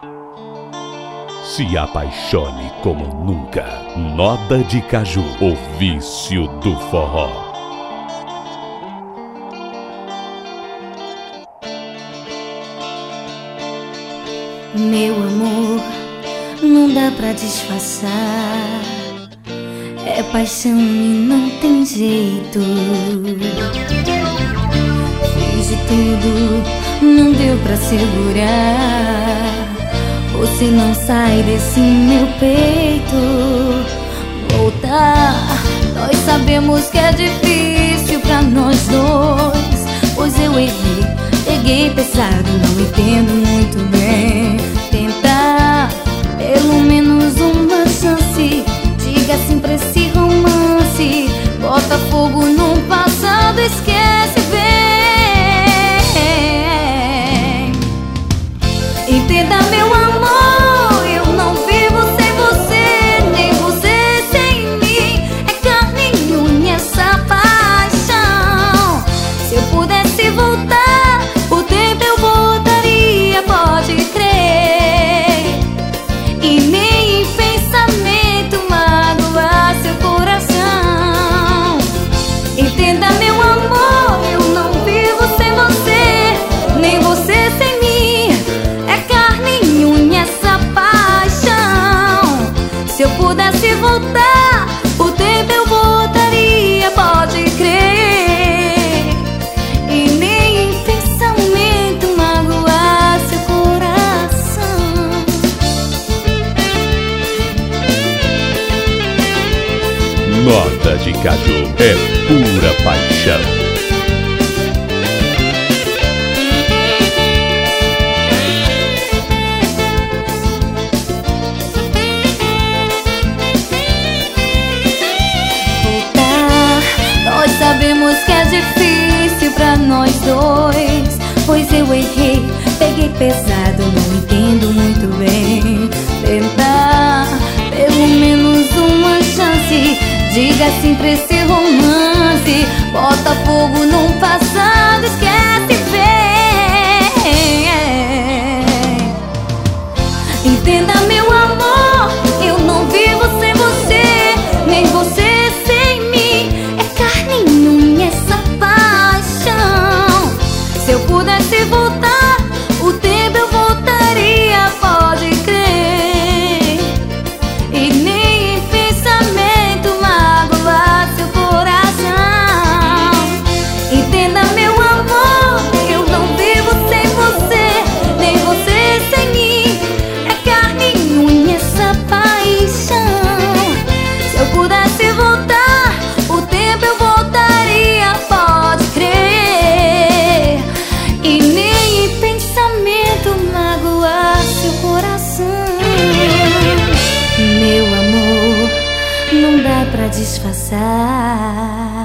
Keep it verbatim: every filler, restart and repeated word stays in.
Se apaixone como nunca. Moda de Caju, o vício do forró. Meu amor, não dá pra disfarçar. É paixão e não tem jeito. Fiz de tudo, não deu pra segurar. Você não sai desse meu peito. Voltar, nós sabemos que é difícil pra nós dois. Pois eu errei, peguei pesado, não entendo muito bem. Tentar, pelo menos uma chance. Diga sim pra esse romance. Bota fogo no passado, esquece bem. Entenda, meu amor, eu não vivo sem você, nem você sem mim. É carne e unha essa paixão. Se eu pudesse voltar, o tempo eu voltaria, pode crer. E nem em pensamento magoar seu coração. Entenda, meu amor, eu não vivo sem você, nem você sem mim. É carne e unha essa paixão. Se eu pudesse voltar, o tempo eu voltaria, pode crer. E nem em pensamento magoar seu coração. Moda de Caju é pura paixão. Nós sabemos que é difícil pra nós dois. Pois eu errei, peguei pesado, não entendo muito bem. Tentar, pelo menos uma chance. Diga sim pra esse romance. Bota fogo no passado, esquece bem. Entenda, meu amor, eu não vivo sem você, nem você sem mim. É carne e unha essa paixão. Se eu pudesse voltar, o tempo eu voltaria, pode crer. E nem em pensamento magoar seu coração. Entenda, meu amor, eu não vivo sem você, nem você sem mim. É carne e unha essa paixão. Se eu pudesse voltar, o tempo eu voltaria, pode crer. E nem em pensamento magoar seu coração. Meu amor, não dá pra disfarçar.